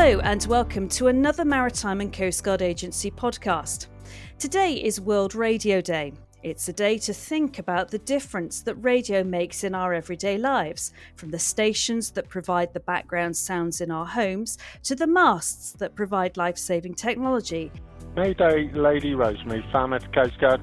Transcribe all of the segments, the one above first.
Hello and welcome to another Maritime and Coast Guard Agency podcast. Today is World Radio Day. It's a day to think about the difference that radio makes in our everyday lives, from the stations that provide the background sounds in our homes to the masts that provide life-saving technology. Mayday, Lady Rosemary, Falmouth Coast Guard.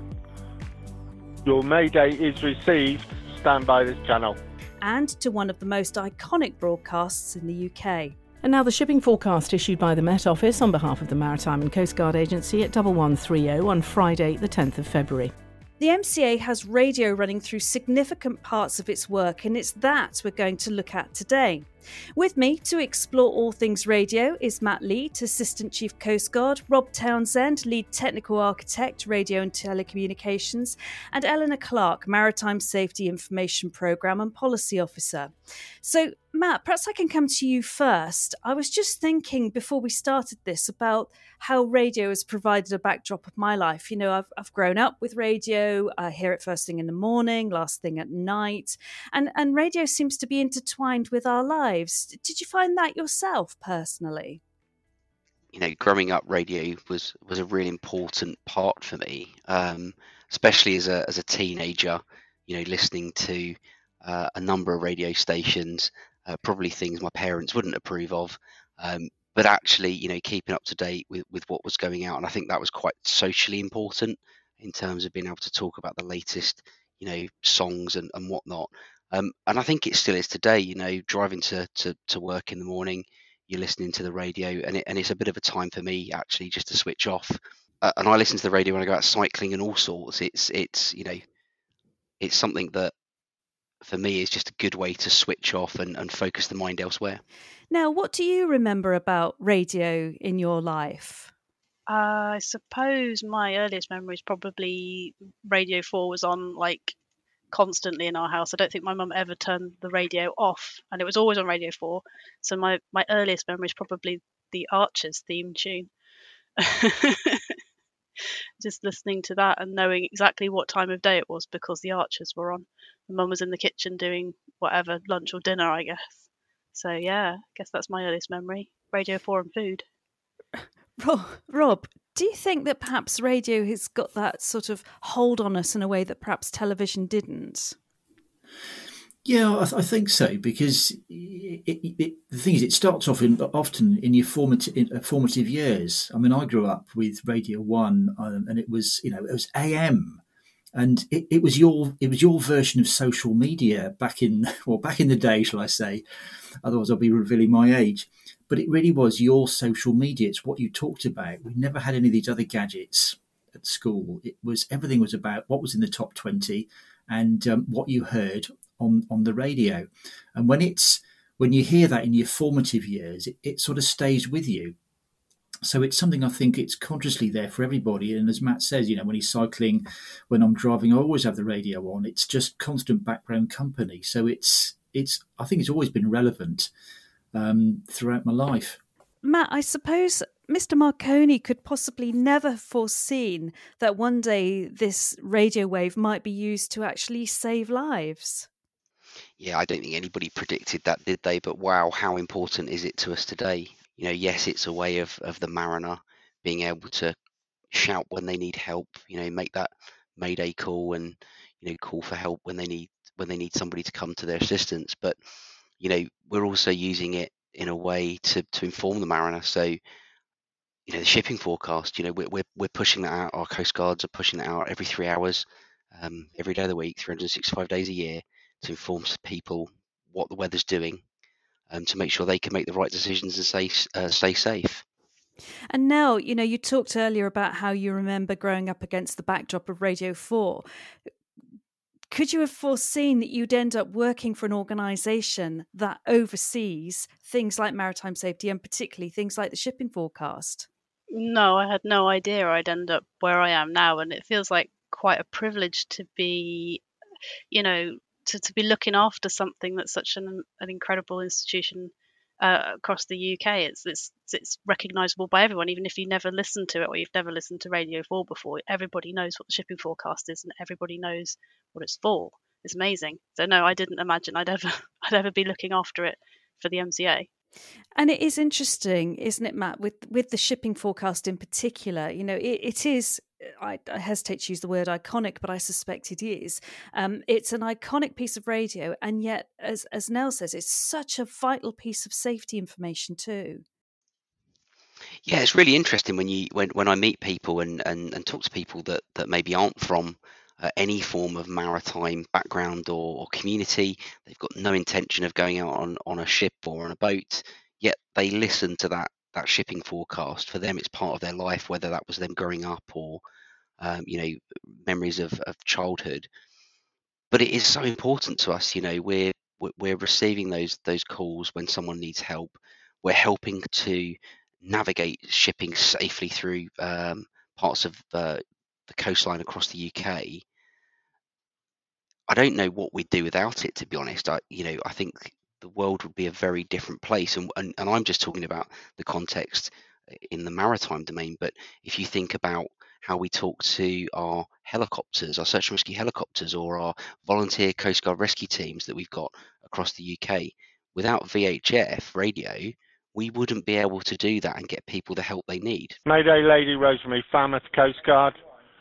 Your Mayday is received. Stand by this channel. And to one of the most iconic broadcasts in the UK. And now the shipping forecast issued by the Met Office on behalf of the Maritime and Coast Guard Agency at 1130 on Friday the 10th of February. The MCA has radio running through significant parts of its work, and it's that we're going to look at today. With me to explore all things radio is Matt Leet, Assistant Chief Coast Guard, Rob Townsend, Lead Technical Architect, Radio and Telecommunications, and Eleanor Clark, Maritime Safety Information Programme and Policy Officer. So, Matt, perhaps I can come to you first. I was just thinking before we started this about how radio has provided a backdrop of my life. You know, I've grown up with radio. I hear it first thing in the morning, last thing at night, and radio seems to be intertwined with our lives. Did you find that yourself personally? You know, growing up, radio was a really important part for me, especially as a teenager. You know, listening to a number of radio stations, probably things my parents wouldn't approve of, but actually, you know, keeping up to date with what was going out. And I think that was quite socially important in terms of being able to talk about the latest, you know, songs and whatnot. And I think it still is today. You know, driving to work in the morning, you're listening to the radio, and it's a bit of a time for me actually just to switch off. And I listen to the radio when I go out cycling and all sorts. It's you know, it's something that for me is just a good way to switch off and focus the mind elsewhere. Now, what do you remember about radio in your life? I suppose my earliest memory is probably Radio 4 was on like constantly in our house. I don't think my mum ever turned the radio off, and it was always on Radio 4. So my earliest memory is probably the Archers theme tune. Just listening to that and knowing exactly what time of day it was because the Archers were on. My mum was in the kitchen doing whatever, lunch or dinner, I guess. So yeah, I guess that's my earliest memory. Radio 4 and food. Rob, do you think that perhaps radio has got that sort of hold on us in a way that perhaps television didn't? Yeah, I think so, because the thing is, it starts off often in your formative years. I mean, I grew up with Radio 1, and it was AM, and it was your version of social media back in the day, shall I say? Otherwise, I'll be revealing my age. But it really was your social media. It's what you talked about. We never had any of these other gadgets at school. Everything was about what was in the top 20 and what you heard on the radio. And when you hear that in your formative years, it sort of stays with you. So it's something I think it's consciously there for everybody. And as Matt says, you know, when he's cycling, when I'm driving, I always have the radio on. It's just constant background company. So I think it's always been relevant throughout my life. Matt, I suppose Mr. Marconi could possibly never have foreseen that one day this radio wave might be used to actually save lives. Yeah, I don't think anybody predicted that, did they? But wow, how important is it to us today? You know, yes, it's a way of the mariner being able to shout when they need help, you know, make that mayday call and, you know, call for help when they need somebody to come to their assistance. But, you know, we're also using it in a way to inform the mariner. So, you know, the shipping forecast, you know, we're pushing that out. Our Coast Guards are pushing that out every 3 hours, every day of the week, 365 days a year, to inform people what the weather's doing, to make sure they can make the right decisions and stay safe. And now, you know, you talked earlier about how you remember growing up against the backdrop of Radio 4. Could you have foreseen that you'd end up working for an organisation that oversees things like maritime safety and particularly things like the shipping forecast? No, I had no idea I'd end up where I am now, and it feels like quite a privilege to be, you know, to be looking after something that's such an incredible institution across the UK. It's recognisable by everyone, even if you never listened to it or you've never listened to Radio 4 before. Everybody knows what the shipping forecast is, and everybody knows what it's for. It's amazing. So no, I didn't imagine I'd ever be looking after it for the MCA. And it is interesting, isn't it, Matt, with the shipping forecast in particular? It is, I hesitate to use the word iconic, but I suspect it is. It's an iconic piece of radio, and yet, as Nell says, it's such a vital piece of safety information too. Yeah, it's really interesting when I meet people and talk to people that maybe aren't from any form of maritime background or community. They've got no intention of going out on a ship or on a boat, yet they listen to that shipping forecast. For them, it's part of their life, whether that was them growing up or memories of childhood. But it is so important to us. We're receiving those calls when someone needs help. We're helping to navigate shipping safely through parts of the coastline across the UK. I don't know what we'd do without it, to be honest. I think the world would be a very different place, and I'm just talking about the context in the maritime domain. But if you think about how we talk to our helicopters, our search and rescue helicopters, or our volunteer Coast Guard rescue teams that we've got across the UK, without VHF radio, we wouldn't be able to do that and get people the help they need. Mayday, Lady Rosemary, Falmouth Coast Guard.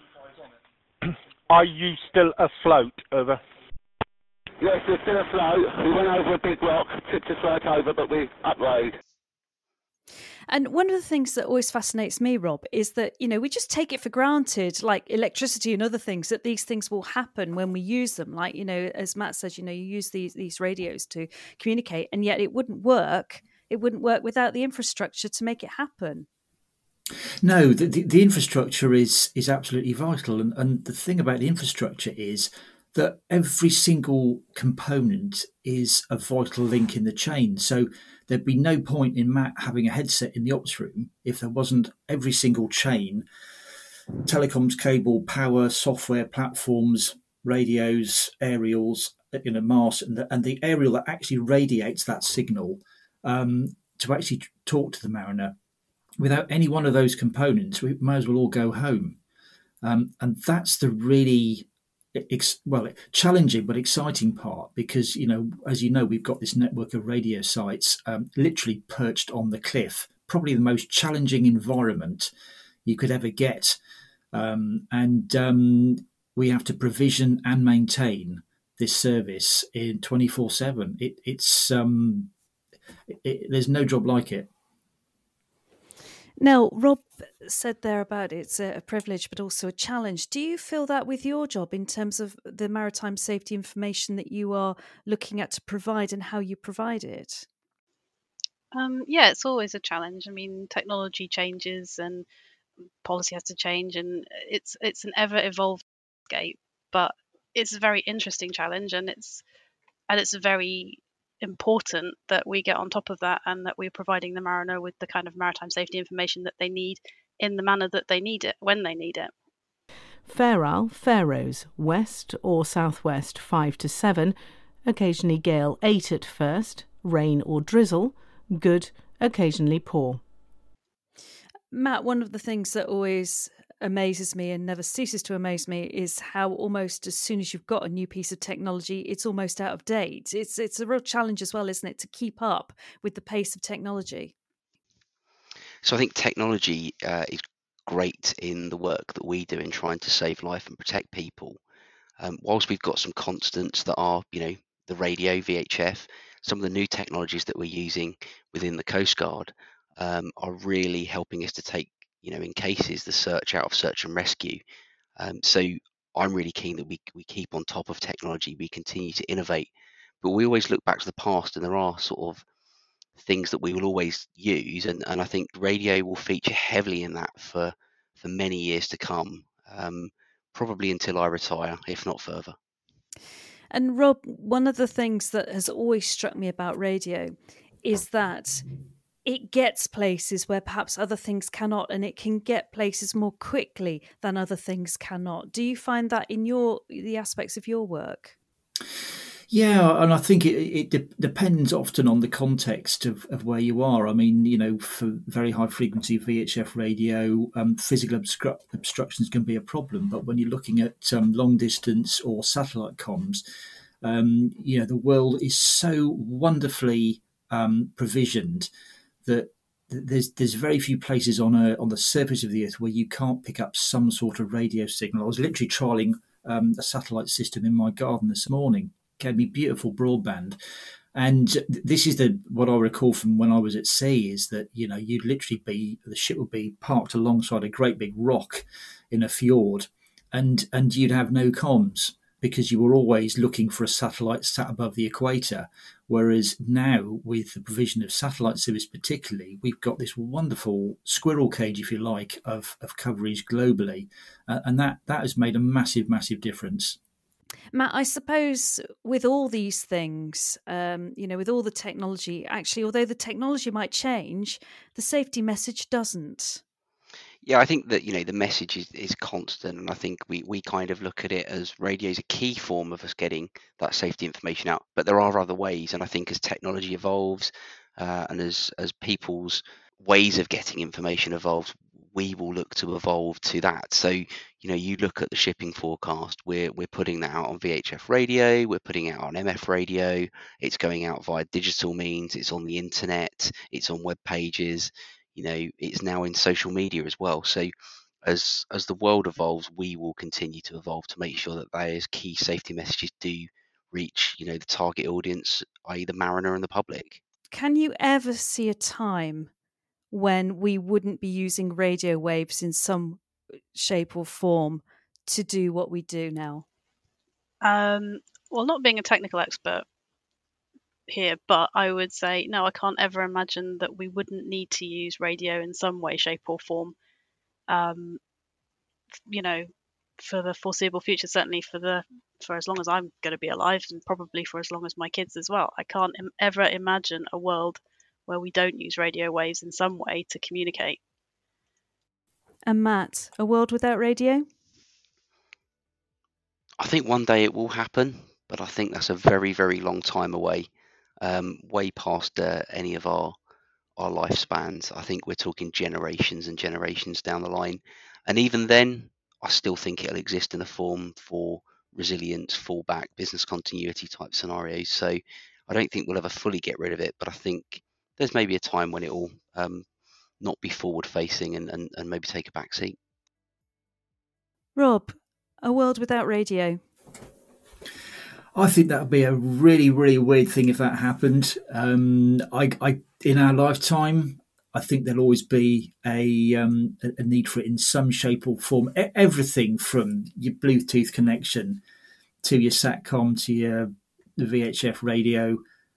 Are you still afloat? Over. Yes, we're still afloat. We went over a big rock, tipped us right over, but we uprode. And one of the things that always fascinates me, Rob, is that, we just take it for granted, like electricity and other things, that these things will happen when we use them. Like, as Matt says, you use these radios to communicate, and yet it wouldn't work. It wouldn't work without the infrastructure to make it happen. No, the infrastructure is absolutely vital. And the thing about the infrastructure is that every single component is a vital link in the chain. So there'd be no point in Matt having a headset in the ops room if there wasn't every single chain, telecoms, cable, power, software, platforms, radios, aerials, masts, and the aerial that actually radiates that signal to actually talk to the mariner. Without any one of those components, we might as well all go home. And that's the really challenging but exciting part, because as you know, we've got this network of radio sites literally perched on the cliff, probably the most challenging environment you could ever get, and we have to provision and maintain this service in 24/7. There's no job like it. Now, Rob said there about it's a privilege, but also a challenge. Do you feel that with your job in terms of the maritime safety information that you are looking at to provide and how you provide it? Yeah, it's always a challenge. I mean, technology changes and policy has to change, and it's an ever evolving landscape. But it's a very interesting challenge, and it's very important that we get on top of that and that we're providing the mariner with the kind of maritime safety information that they need in the manner that they need it when they need it. Fair Isle, Faroes, west or southwest 5 to 7, occasionally gale 8 at first, rain or drizzle, good, occasionally poor. Matt, one of the things that always amazes me and never ceases to amaze me is how almost as soon as you've got a new piece of technology, it's almost out of date. It's a real challenge as well, isn't it, to keep up with the pace of technology? So I think technology is great in the work that we do in trying to save life and protect people. Whilst we've got some constants that are, the radio, VHF, some of the new technologies that we're using within the Coast Guard are really helping us to take, in cases, the search out of search and rescue. So I'm really keen that we keep on top of technology, we continue to innovate, but we always look back to the past, and there are sort of things that we will always use, and I think radio will feature heavily in that for many years to come, probably until I retire, if not further. And Rob, one of the things that has always struck me about radio is that it gets places where perhaps other things cannot, and it can get places more quickly than other things cannot. Do you find that in the aspects of your work? Yeah, and I think it depends often on the context of where you are. I mean, for very high frequency VHF radio, physical obstructions can be a problem. But when you're looking at long distance or satellite comms, the world is so wonderfully provisioned that there's very few places on the surface of the Earth where you can't pick up some sort of radio signal. I was literally trialling a satellite system in my garden this morning. It gave me beautiful broadband. And this is what I recall from when I was at sea, is that, you'd literally the ship would be parked alongside a great big rock in a fjord, and you'd have no comms because you were always looking for a satellite sat above the equator. Whereas now, with the provision of satellite service particularly, we've got this wonderful squirrel cage, if you like, of coverage globally. And that has made a massive, massive difference. Matt, I suppose with all these things, with all the technology, actually, although the technology might change, the safety message doesn't. Yeah, I think that, the message is constant, and I think we kind of look at it as radio is a key form of us getting that safety information out. But there are other ways, and I think as technology evolves and as people's ways of getting information evolves, we will look to evolve to that. So, you look at the shipping forecast, we're putting that out on VHF radio, we're putting it out on MF radio, it's going out via digital means, it's on the internet, it's on web pages, it's now in social media as well. So as the world evolves, we will continue to evolve to make sure that those key safety messages do reach, the target audience, i.e. the mariner and the public. Can you ever see a time when we wouldn't be using radio waves in some shape or form to do what we do now? Well, not being a technical expert here, but I would say no, I can't ever imagine that we wouldn't need to use radio in some way, shape or form, for the foreseeable future, certainly for as long as I'm going to be alive, and probably for as long as my kids as well. I can't ever imagine a world where we don't use radio waves in some way to communicate. And Matt, a world without radio? I think one day it will happen, but I think that's a very, very long time away, way past any of our lifespans. I think we're talking generations and generations down the line. And even then, I still think it'll exist in a form for resilience, fallback, business continuity type scenarios. So I don't think we'll ever fully get rid of it, but I think there's maybe a time when it will not be forward facing and maybe take a back seat. Rob, a world without radio? I think that would be a really, really weird thing if that happened. I in our lifetime, I think there'll always be a need for it in some shape or form. Everything from your Bluetooth connection to your SATCOM to your VHF radio.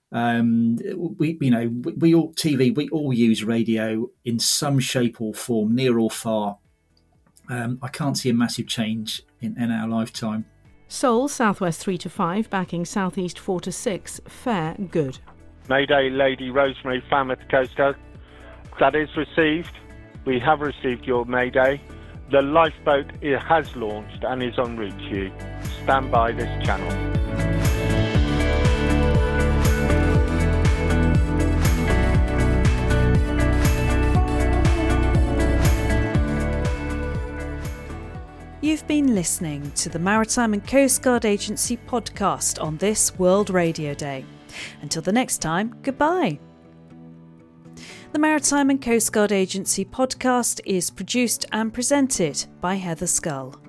We all use radio in some shape or form, near or far. I can't see a massive change in our lifetime. Seoul, southwest 3 to 5, backing southeast 4 to 6, fair, good. Mayday, Lady Rosemary, Falmouth Coast Guard. That is received. We have received your Mayday. The lifeboat has launched and is en route to you. Stand by this channel. You've been listening to the Maritime and Coast Guard Agency podcast on this World Radio Day. Until the next time, goodbye. The Maritime and Coast Guard Agency podcast is produced and presented by Heather Scull.